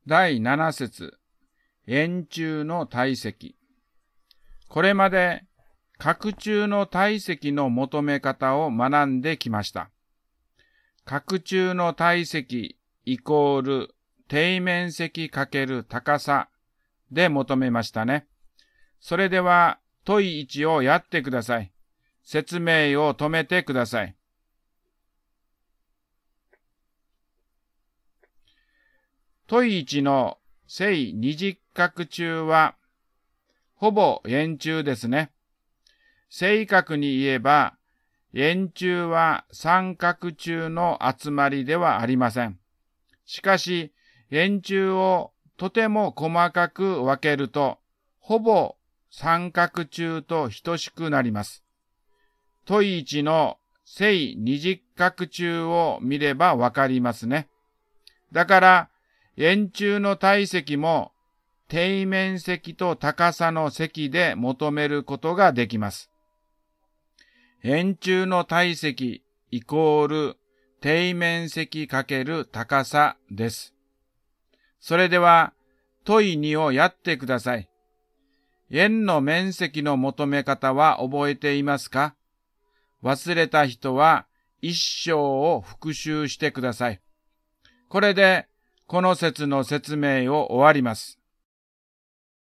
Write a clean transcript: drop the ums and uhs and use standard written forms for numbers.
第7節、円柱の体積。これまで角柱の体積の求め方を学んできました。角柱の体積イコール底面積×高さで求めましたね。それでは問1をやってください。説明を止めてください。問1の正二十角柱はほぼ円柱ですね。正確に言えば円柱は三角柱の集まりではありません。しかし円柱をとても細かく分けるとほぼ三角柱と等しくなります。問1の正二十角柱を見ればわかりますね。だから円柱の体積も底面積と高さの積で求めることができます。円柱の体積イコール底面積×高さです。それでは問2をやってください。円の面積の求め方は覚えていますか？忘れた人は一章を復習してください。これでこの節の説明を終わります。